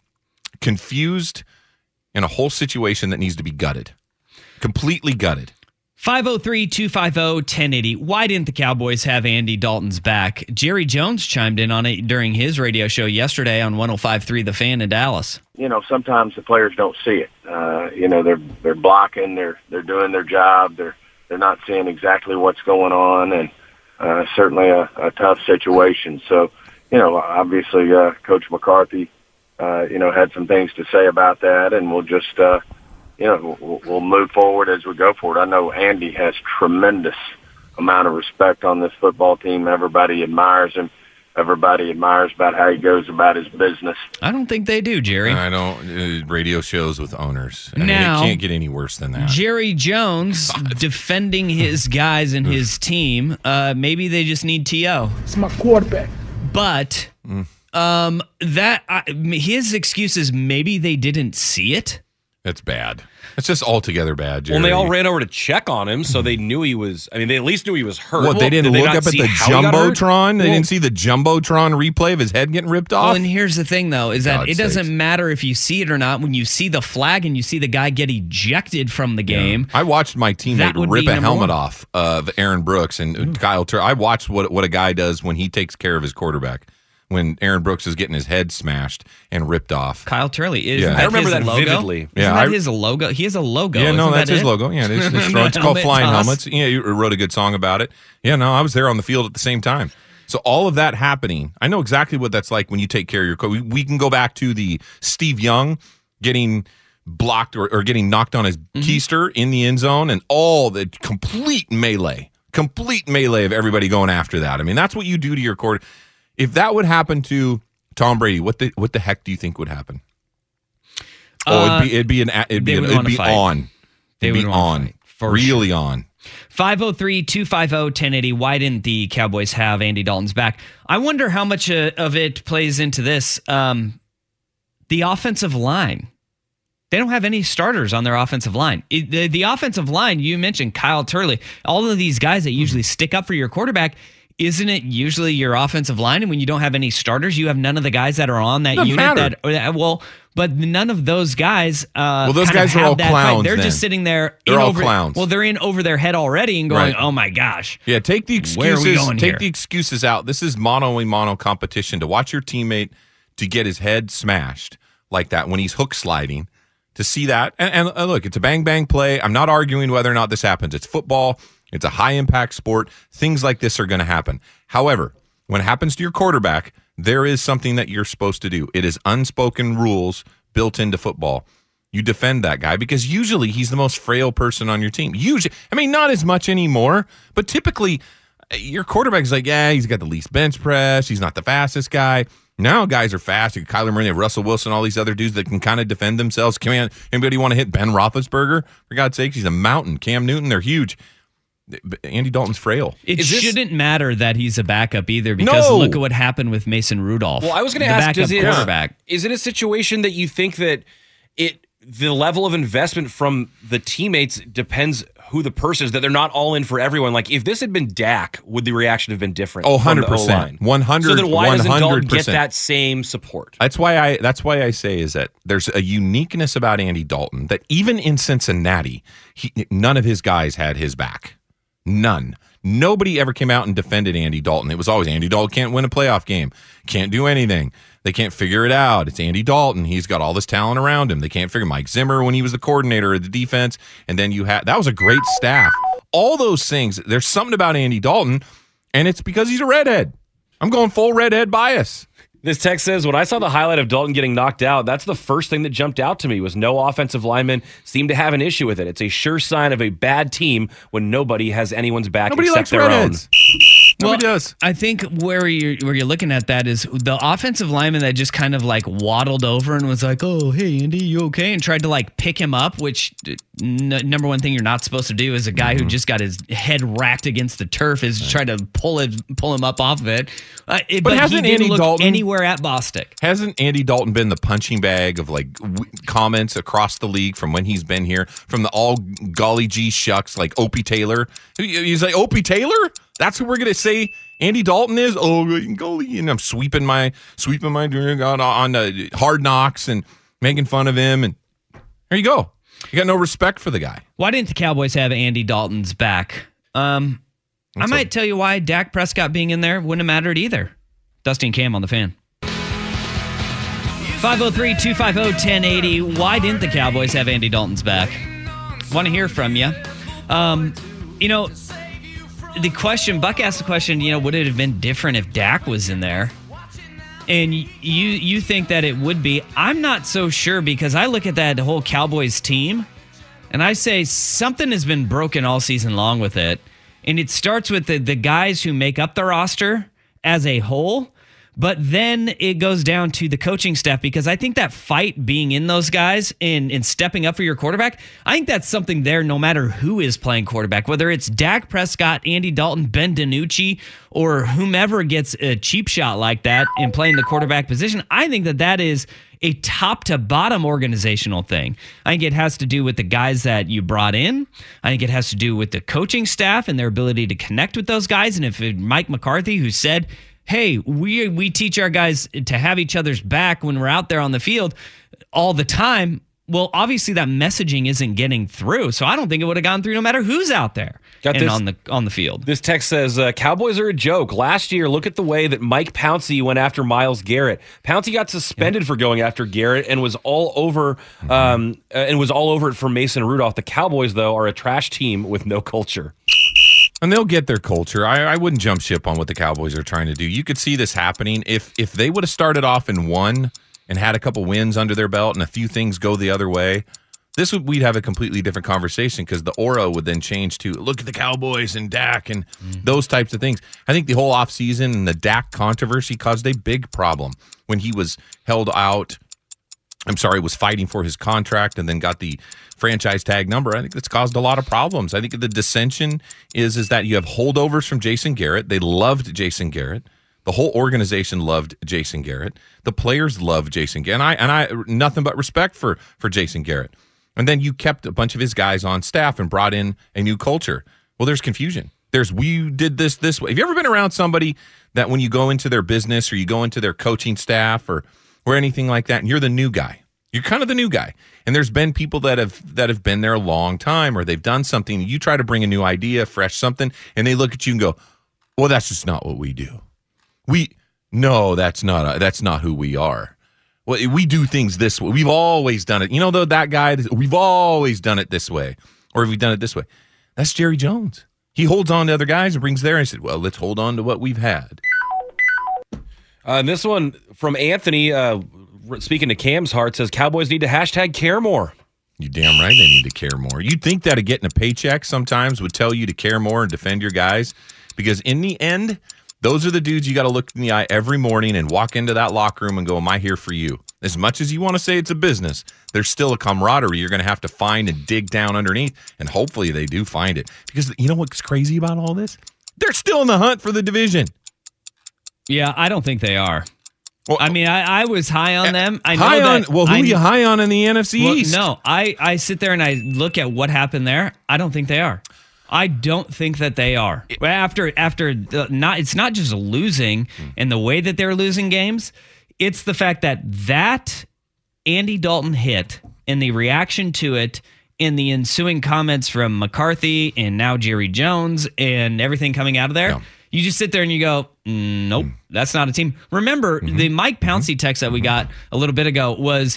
confused and a whole situation that needs to be gutted, completely gutted.
five oh three, two five oh, ten eighty. Why didn't the Cowboys have Andy Dalton's back? Jerry Jones chimed in on it during his radio show yesterday on one oh five point three The Fan in Dallas.
You know, sometimes the players don't see it. Uh, you know, they're they're blocking, they're they're doing their job, they're they're not seeing exactly what's going on, and uh, certainly a, a tough situation. So, you know, obviously, uh, Coach McCarthy, uh, you know, had some things to say about that, and we'll just, uh, you know, we'll, we'll move forward as we go forward. I know Andy has tremendous amount of respect on this football team. Everybody admires him. Everybody admires about how he goes about his business.
I don't think they do, Jerry.
I don't. Uh, radio shows with owners. I mean,
now,
it can't get any worse than that.
Jerry Jones defending his guys and his team. Uh, maybe they just need T O.
It's my quarterback.
But
Mm.
um, that uh, his excuse is maybe they didn't see it.
It's bad. It's just altogether bad, Jerry.
Well, they all ran over to check on him, so they knew he was. I mean, they at least knew he was hurt.
What, they didn't
Did
look
not
up at
see
the
how he got hurt?
Jumbotron? They
Well-
didn't see the Jumbotron replay of his head getting ripped off?
Well, and here's the thing, though, is that
God's
it doesn't
sakes.
matter if you see it or not. When you see the flag and you see the guy get ejected from the game,
I watched my teammate
That would
rip
be
a
number
helmet
one.
off of Aaron Brooks and Kyle Tur. I watched what what a guy does when he takes care of his quarterback. When Aaron Brooks is getting his head smashed and ripped off.
Kyle Turley is.
Yeah.
That
I remember
his
that
logo?
vividly.
Isn't
Yeah,
that
I-
his logo? He has a logo.
Yeah, no,
Isn't
that's
that
his
it?
logo. Yeah, it's, it's, it's called
Helmet
Flying
toss.
Helmets. Yeah, you wrote a good song about it. Yeah, no, I was there on the field at the same time. So all of that happening, I know exactly what that's like when you take care of your coach. We, we can go back to the Steve Young getting blocked or, or getting knocked on his
Mm-hmm.
keister in the end zone and all the complete melee, complete melee of everybody going after that. I mean, that's what you do to your quarter. If that would happen to Tom Brady, what the what the heck do you think would happen? Oh,
Uh,
it'd be it'd be an it'd be
they
an,
would
it'd
wanna
be
fight.
on.
They
It'd be
would wanna
on.
fight, for
Really on.
five oh three, two five oh, ten eighty. Why didn't the Cowboys have Andy Dalton's back? I wonder how much uh, of it plays into this. Um, the offensive line. They don't have any starters on their offensive line. It, the, the offensive line, you mentioned Kyle Turley. All of these guys that usually stick up for your quarterback, isn't it usually your offensive line? And when you don't have any starters, you have none of the guys that are on that
Doesn't
unit.
matter.
That, or that well, but none of those guys. Uh,
Well, those
kind of
guys are
have
all
that fight.
clowns
They're
then.
just sitting there.
They're
in
all
over,
clowns.
Well, they're in over their head already and going,
Right.
"Oh my gosh."
Yeah, take the
Where are we
excuses.
going
Take
here?
the excuses out. This is mono and mono competition. To watch your teammate to get his head smashed like that when he's hook sliding, to see that and, and uh, look, it's a bang bang play. I'm not arguing whether or not this happens. It's football. It's a high impact sport. Things like this are going to happen. However, when it happens to your quarterback, there is something that you're supposed to do. It is unspoken rules built into football. You defend that guy because usually he's the most frail person on your team. Usually, I mean, not as much anymore, but typically your quarterback is like, yeah, he's got the least bench press. He's not the fastest guy. Now guys are fast. You got Kyler Murray, Russell Wilson, all these other dudes that can kind of defend themselves. Come on, anybody want to hit Ben Roethlisberger? For God's sakes, he's a mountain. Cam Newton, they're huge. Andy Dalton's frail.
It
Is this-
shouldn't matter that he's a backup either, because
No.
look at what happened with Mason Rudolph.
Well, I was going to
the
ask,
backup
does it,
quarterback.
is it a situation that you think that it the level of investment from the teammates depends who the person is, that they're not all in for everyone? Like, if this had been Dak, would the reaction have been different?
Oh,
from the
one hundred percent.
O-line?
one hundred
So then why doesn't Dalton
one hundred
get
percent.
that same support?
That's why I that's why I say is that there's a uniqueness about Andy Dalton that even in Cincinnati, he, none of his guys had his back. None. Nobody ever came out and defended Andy Dalton. It was always Andy Dalton can't win a playoff game, can't do anything. They can't figure it out. It's Andy Dalton. He's got all this talent around him. They can't figure Mike Zimmer when he was the coordinator of the defense. And then you had, that was a great staff. All those things. There's something about Andy Dalton, and it's because he's a redhead. I'm going full redhead bias.
This text says, when I saw the highlight of Dalton getting knocked out, that's the first thing that jumped out to me was no offensive linemen seem to have an issue with it. It's a sure sign of a bad team when nobody has anyone's back
Nobody
except
likes
their
redheads.
own.
Well,
Nobody does.
I think where you're where you're looking at that is the offensive lineman that just kind of like waddled over and was like, "Oh, hey Andy, you okay?" and tried to like pick him up. Which n- number one thing you're not supposed to do is a guy
Mm-hmm.
who just got his head racked against the turf is try to pull it pull him up off of it. Uh, it
But
but
hasn't
he didn't
Andy
look
Dalton-
anywhere at Bostic.
Hasn't Andy Dalton been the punching bag of like w- comments across the league from when he's been here? From the all golly gee shucks, like Opie Taylor. He- He's like, Opie Taylor? That's who we're going to say Andy Dalton is? Oh, golly. And I'm sweeping my sweeping my drink on, on uh, Hard Knocks and making fun of him. And there you go. You got no respect for the guy.
Why didn't the Cowboys have Andy Dalton's back? Um, I
That's
might
a-
tell you why Dak Prescott being in there wouldn't have mattered either. Dusty and Cam on the Fan. five oh three, two five oh, ten eighty. Why didn't the Cowboys have Andy Dalton's back? Want to hear from you. Um, you know, the question, Buck asked the question, you know, would it have been different if Dak was in there? And you you think that it would be. I'm not so sure, because I look at that whole Cowboys team and I say something has been broken all season long with it. And it starts with the, the guys who make up the roster as a whole. But then it goes down to the coaching staff, because I think that fight being in those guys and, and stepping up for your quarterback, I think that's something there no matter who is playing quarterback, whether it's Dak Prescott, Andy Dalton, Ben DiNucci, or whomever gets a cheap shot like that in playing the quarterback position. I think that that is a top to bottom organizational thing. I think it has to do with the guys that you brought in. I think it has to do with the coaching staff and their ability to connect with those guys. And if it, Mike McCarthy, who said, hey, we we teach our guys to have each other's back when we're out there on the field all the time. Well, obviously that messaging isn't getting through. So I don't think it would have gone through no matter who's out there
Got
and
this-
on the on the field.
This text says, uh, Cowboys are a joke. Last year, look at the way that Mike Pouncey went after Myles Garrett. Pouncey got suspended yeah. for going after Garrett and was all over mm-hmm. um, uh, and was all over it for Mason Rudolph. The Cowboys, though, are a trash team with no culture.
And they'll get their culture. I, I wouldn't jump ship on what the Cowboys are trying to do. You could see this happening if if they would have started off and won and had a couple wins under their belt and a few things go the other way. This would we'd have a completely different conversation, because the aura would then change to look at the Cowboys and Dak and mm-hmm. those types of things. I think the whole offseason and the Dak controversy caused a big problem when he was held out. I'm sorry, was fighting for his contract and then got the franchise tag number. I think that's caused a lot of problems. I think the dissension is, is that you have holdovers from Jason Garrett. They loved Jason Garrett. The whole organization loved Jason Garrett. The players loved Jason Garrett. And I, and I nothing but respect for, for Jason Garrett. And then you kept a bunch of his guys on staff and brought in a new culture. Well, there's confusion. There's, we did this this way. Have you ever been around somebody that when you go into their business or you go into their coaching staff or or anything like that, and you're the new guy? You're kind of the new guy. And there's been people that have that have been there a long time, or they've done something. You try to bring a new idea, fresh something, and they look at you and go, well, that's just not what we do. We, no, that's not, a, that's not who we are. Well, we do things this way. We've always done it. You know, though, that guy, we've always done it this way. Or have we done it this way? That's Jerry Jones. He holds on to other guys and brings there and said, well, let's hold on to what we've had.
Uh, and this one from Anthony, uh, speaking to Cam's heart, says Cowboys need to hashtag care more.
You damn right they need to care more. You'd think that getting a paycheck sometimes would tell you to care more and defend your guys, because in the end, Those are the dudes you got to look in the eye every morning and walk into that locker room and go, am I here for you? As much as you want to say it's a business, there's still a camaraderie you're going to have to find and dig down underneath, and hopefully they do find it. Because you know what's crazy about all this? They're still in the hunt for the division.
Yeah, I don't think they are. Well, I mean, I, I was high on them. I know
high
that,
on. Well, who
I,
are you high on in the N F C
well,
East?
No, I, I sit there and I look at what happened there. I don't think they are. I don't think that they are. After after the, not, it's not just losing and the way that they're losing games. It's the fact that that Andy Dalton hit and the reaction to it and the ensuing comments from McCarthy and now Jerry Jones and everything coming out of there. No. You just sit there and you go, mm, nope, mm. that's not a team. Remember, mm-hmm. the Mike Pouncey text that we got a little bit ago was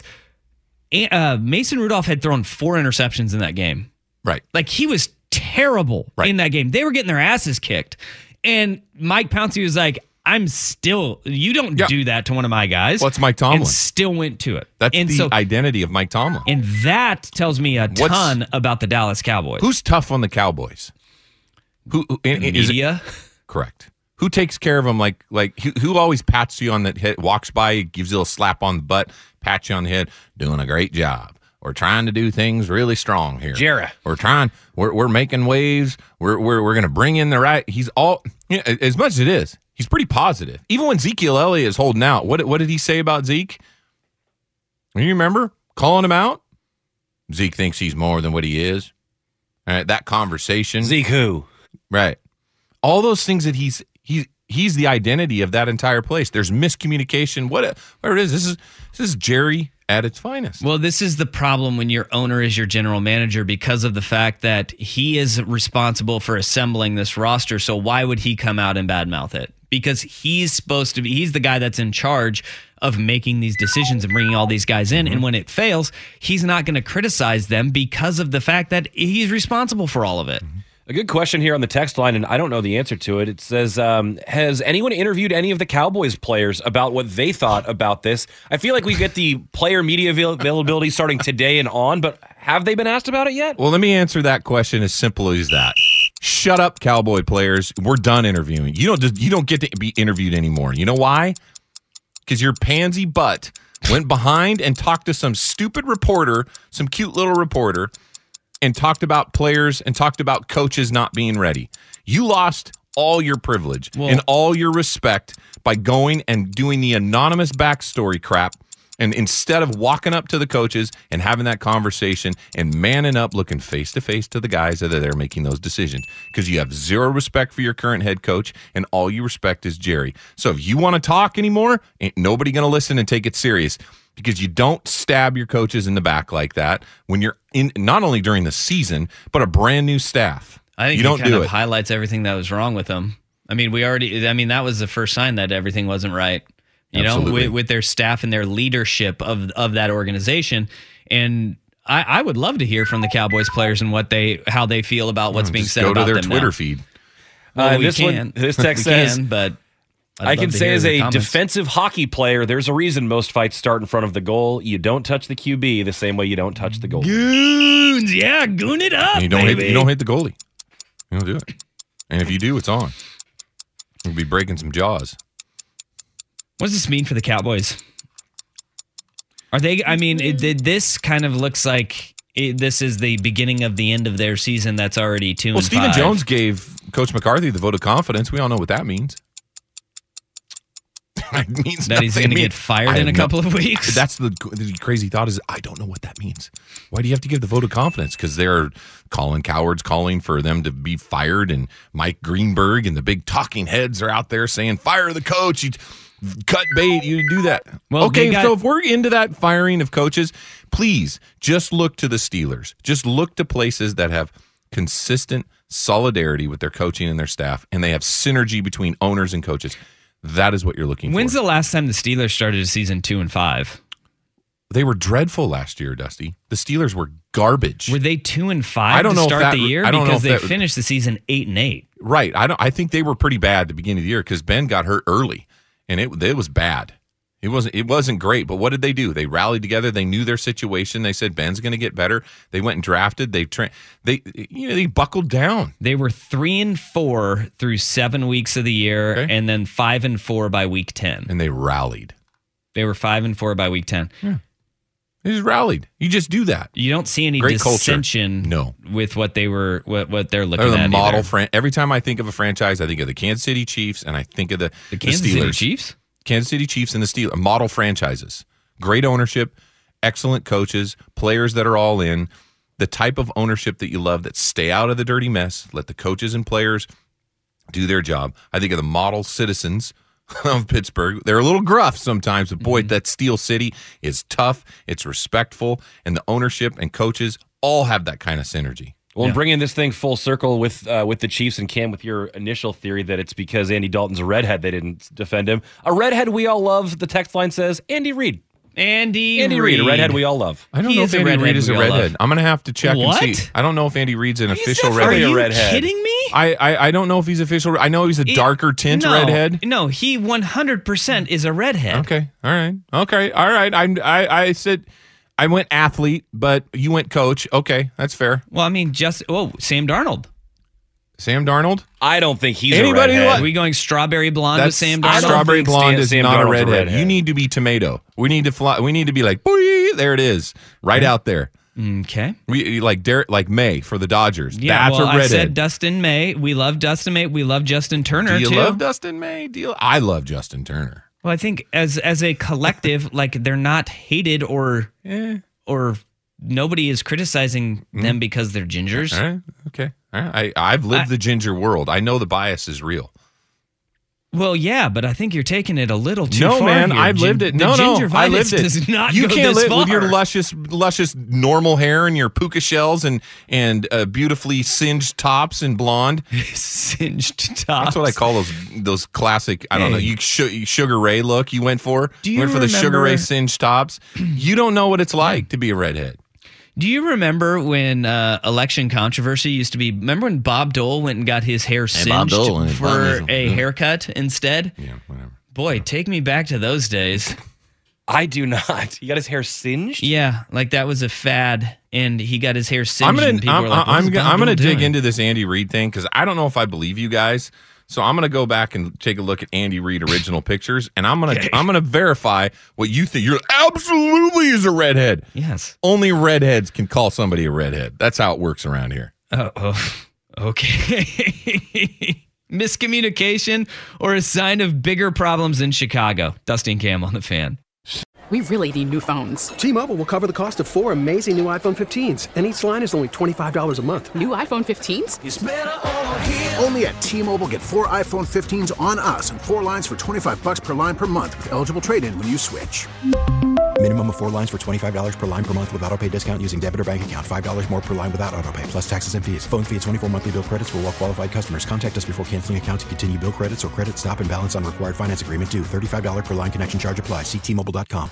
uh, Mason Rudolph had thrown four interceptions in that game.
Right.
Like he was terrible right. in that game. They were getting their asses kicked. And Mike Pouncey was like, I'm still, you don't yeah. do that to one of my guys.
Well, it's Mike Tomlin.
And still went to it.
That's
and
the
so,
identity of Mike Tomlin.
And that tells me a
What's,
ton about the Dallas Cowboys.
Who's tough on the Cowboys? Who, who is
Media?
It, correct. Who takes care of them? Like, like who, who always pats you on the head, walks by, gives you a little slap on the butt, pats you on the head, doing a great job. We're trying to do things really strong here.
Jarrah.
We're trying. We're we're making waves. We're we're we're going to bring in the right. He's all you know, as much as it is. He's pretty positive. Even when Ezekiel Elliott is holding out, what what did he say about Zeke? You remember calling him out? Zeke thinks he's more than what he is. All right, that conversation.
Zeke who?
Right. All those things that he's he's he's the identity of that entire place. There's miscommunication. What whatever it is. This is this is Jerry at its finest.
Well, this is the problem when your owner is your general manager because of the fact that he is responsible for assembling this roster. So why would he come out and badmouth it? Because he's supposed to be, he's the guy that's in charge of making these decisions and bringing all these guys in. Mm-hmm. And when it fails, he's not going to criticize them because of the fact that he's responsible for all of it. Mm-hmm.
A good question here on the text line, and I don't know the answer to it. It says, um, has anyone interviewed any of the Cowboys players about what they thought about this? I feel like we get the player media avail- availability starting today and on, but have they been asked about it yet?
Well, let me answer that question as simple as that. Shut up, Cowboy players. We're done interviewing. You don't just, you don't get to be interviewed anymore. You know why? Because your pansy butt went behind and talked to some stupid reporter, some cute little reporter, and talked about players and talked about coaches not being ready. You lost all your privilege well, and all your respect by going and doing the anonymous backstory crap. And instead of walking up to the coaches and having that conversation and manning up, looking face to face to the guys that are there making those decisions, because you have zero respect for your current head coach and all you respect is Jerry. So if you want to talk anymore, ain't nobody going to listen and take it serious. Because you don't stab your coaches in the back like that when you're in, not only during the season, but a brand new staff.
I think
you
it
don't
kind
do
of
it.
highlights everything that was wrong with them. I mean, we already, I mean, that was the first sign that everything wasn't right, you Absolutely. know, with, with their staff and their leadership of, of that organization. And I, I would love to hear from the Cowboys players and what they, how they feel about what's
oh,
being
just
said
go
about
to their
them
Twitter
now.
feed.
Well,
uh,
we
this
can.
one, this text
we
says,
can, but I'd
I can say as a
comments.
defensive hockey player, there's a reason most fights start in front of the goal. You don't touch the Q B the same way you don't touch the goal.
Goons, yeah, goon it up,
And you don't
baby.
hit, you don't hit the goalie. You don't do it. And if you do, it's on. You'll be breaking some jaws.
What does this mean for the Cowboys? Are they? I mean, it, it, this kind of looks like it, this is the beginning of the end of their season. That's already two.
Well,
and
Stephen
five.
Jones gave Coach McCarthy the vote of confidence. We all know what that means. It means
that he's going to get fired in a couple
no,
of weeks.
That's the, the crazy thought is I don't know what that means. Why do you have to give the vote of confidence? Because they're Colin Cowherd's calling for them to be fired, and Mike Greenberg and the big talking heads are out there saying, fire the coach. You cut bait. You do that.
Well,
okay,
got-
so if we're into that firing of coaches, please just look to the Steelers. Just look to places that have consistent solidarity with their coaching and their staff, and they have synergy between owners and coaches. That is what you're looking
When's
for.
the last time the Steelers started a season two and five?
They were dreadful last year, Dusty. The Steelers were garbage.
Were they two and five
I don't
to
know if
start
that-
the year?
I don't know
Because
if
they
that-
finished the season eight and eight.
Right. I don't. I think they were pretty bad at the beginning of the year because Ben got hurt early, and it it was bad. It wasn't it wasn't great, but what did they do? They rallied together. They knew their situation. They said Ben's going to get better. They went and drafted. They tra- they you know they buckled down.
They were three and four through seven weeks of the year,
Okay.
and then five and four by week ten.
And they rallied.
They were five and four by week ten.
Yeah. They just rallied. You just do that.
You don't see any
Great culture.
dissension
No.
with what they were what, what they're looking
They're the
at.
model
either.
fran- Every time I think of a franchise, I think of the Kansas City Chiefs and I think of the,
The Kansas City
Steelers.
Chiefs?
Kansas City Chiefs and the Steelers, model franchises. Great ownership, excellent coaches, players that are all in, the type of ownership that you love that stay out of the dirty mess, let the coaches and players do their job. I think of the model citizens of Pittsburgh. They're a little gruff sometimes, but boy, that Steel City is tough, it's respectful, and the ownership and coaches all have that kind of synergy.
Well,
Yeah.
and bringing this thing full circle with uh, with the Chiefs and Cam, with your initial theory that it's because Andy Dalton's a redhead they didn't defend him. A redhead we all love. The text line says Andy Reid.
Andy
Andy
Reid.
Reid, a redhead we all love.
I don't
He
know
is
if
a
Andy
redhead
Reid is a
we all love.
redhead. I'm going to have to check
What?
and see. I don't know if Andy Reid's an official
definitely
Are
redhead.
a
you
redhead.
kidding me?
I, I I don't know if he's official. I know he's a
He-
darker tint
no,
redhead.
No, he one hundred percent is a redhead.
Okay. All right. Okay. All right. I I I said I went athlete, but you went coach. Okay, that's fair.
Well, I mean, just oh, Sam Darnold.
Sam Darnold.
I don't think he's
Anybody
a
who
redhead.
Are we going ststrawberry blonde with
That's
Sam
I
Darnold?
don't
strawberry
think
blonde
Stan-
is
Sam
not a
Darnold's a
redhead.
redhead.
You need to be tomato. We need to fly. We need to be like, boy, there it is, right out there.
Okay.
We like Derek, like May for the Dodgers.
Yeah,
That's
well,
a
I
redhead.
said Dustin May. We love Dustin May. We love Justin Turner
Do you
too.
love Dustin May? Do you, I love Justin Turner.
Well, I think as as a collective, like they're not hated or
Eh.
or nobody is criticizing them because they're gingers.
All right. Okay. All right. I, I've lived
I-
the ginger world. I know the bias is real.
Well, yeah, but I think you're taking it a little too
no,
far.
man,
here.
I've
Gin-
lived it.
the
No, no,
gingivitis
I lived it.
Does not
you
go
can't
this
live with your
far.
luscious, luscious normal hair and your puka shells and and uh, beautifully singed tops and blonde.
Singed tops.
That's what I call those those classic. I don't know.
Hey.
You sh- Sugar Ray look you went for.
Do you
went for the Sugar
remember-
Ray singed tops. You don't know what it's like to be a redhead.
Do you remember when uh, election controversy used to be? Remember when Bob Dole went and got his hair
Hey, Bob
singed
Dole and
for
Bob-
a haircut instead?
Yeah, whatever.
Boy, take me back to those days.
I do not. He got his hair singed?
Yeah, like that was a fad, and he got his hair singed.
I'm gonna
and people
I'm,
were like,
I'm,
"What's
gonna-
Bob
I'm gonna
Dole
dig
doing?"
into this Andy Reid thing because I don't know if I believe you guys. So I'm gonna go back and take a look at Andy Reid original pictures, and I'm gonna
Okay.
I'm gonna verify what you think. You're absolutely is a redhead.
Yes.
Only redheads can call somebody a redhead. That's how it works around here.
Oh, oh okay. Miscommunication or a sign of bigger problems in Chicago. Dusty and Cam on the Fan.
We really need new phones.
T-Mobile will cover the cost of four amazing new iPhone fifteens, and each line is only twenty-five dollars a month.
New iPhone fifteens?
It's better over here. Only at T-Mobile, get four iPhone fifteens on us and four lines for twenty-five bucks per line per month with eligible trade-in when you switch.
Minimum of four lines for twenty-five dollars per line per month with auto pay discount using debit or bank account. five dollars more per line without auto pay, plus taxes and fees. Phone fee at twenty-four monthly bill credits for well-qualified customers. Contact us before canceling account to continue bill credits or credit stop and balance on required finance agreement due. thirty-five dollars per line connection charge applies. See T Mobile dot com.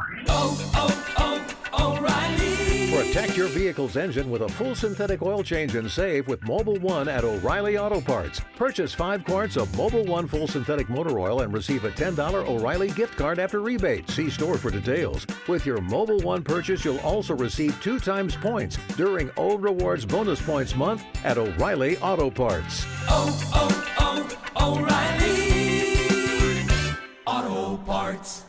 Protect your vehicle's engine with a full synthetic oil change and save with Mobile One at O'Reilly Auto Parts. Purchase five quarts of Mobile One full synthetic motor oil and receive a ten dollars O'Reilly gift card after rebate. See store for details. With your Mobile One purchase, you'll also receive two times points during O Rewards Bonus Points Month at O'Reilly Auto Parts.
Oh, oh, oh, O'Reilly Auto Parts.